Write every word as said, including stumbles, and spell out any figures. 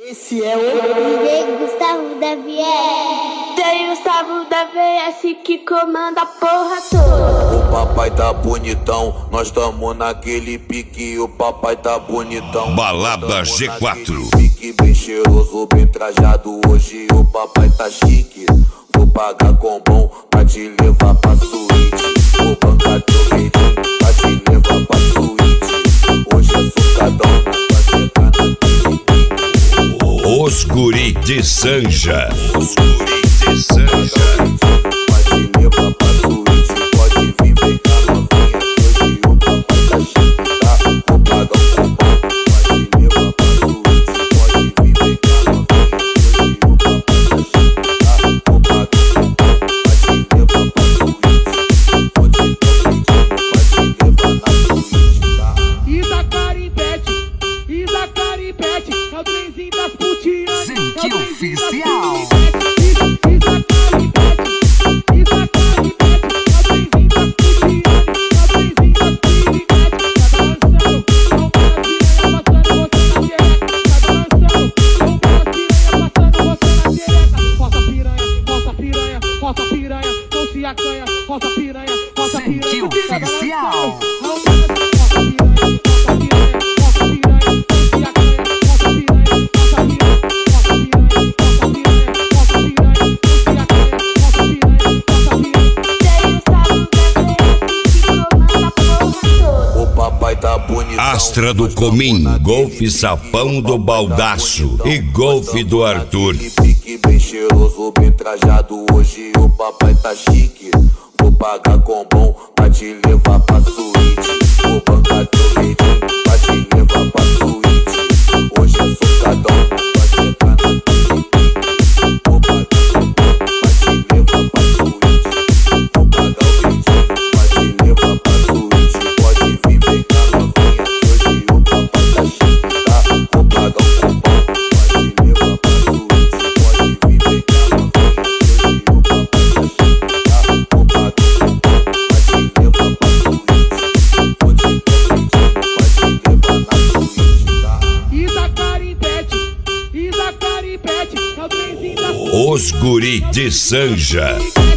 Esse é o D J Gustavo da V S. D J Gustavo da V S que comanda a porra toda. O papai tá bonitão, nós tamo naquele pique. O papai tá bonitão. Balada G quatro. Pique bem cheiroso, bem trajado. Hoje o papai tá chique. Vou pagar com bom pra te levar pra suíte. Vou bancar teu rede pra te levar pra suíte. Hoje é sucadão, pra chegar na Os guri de Sanja. Os guri de Sanja. Pode levar pra suíte, pode vir bem cá novinha. Hoje o papai tá chique, tá? Vou pagar com bom. Pode levar pra suíte, pode vir bem cá novinha. Hoje o papai tá chique, tá? Vou pagar com bom. Pode levar pra suíte. Vou te dar um pode levar na suíte, tá? Isa Caripete, Isa Caripete, é o trenzinho das putianas. Zinque oficial. Zinque oficial. Astra do Comim, Golfe Sapão do Baldaço e Golfe do Arthur. Pique bem cheiroso, bem trajado. Hoje o papai tá chique. Vou pagar com bom pra te levar pra suíte. Vou bancar teu rede pra te levar pra suíte. Hoje é sucadão, pra chegar na suíte. Vou pagar com bom pra te levar pra suíte. Vou pagar o rede pra te levar pra suíte. Pode vir bem cá novinha. Hoje o papai tá chique, tá? Vou pagar com bom. Pode levar pra suíte. Pode vir bem cá novinha. Hoje o papai tá chique, tá? Vou pagar com bom. Pode levar pra suíte. Vou te dar um pode levar na suíte, tá? Isa Caripete, Isa Caripete, é o trenzinho das Os guri de Sanja. putianas.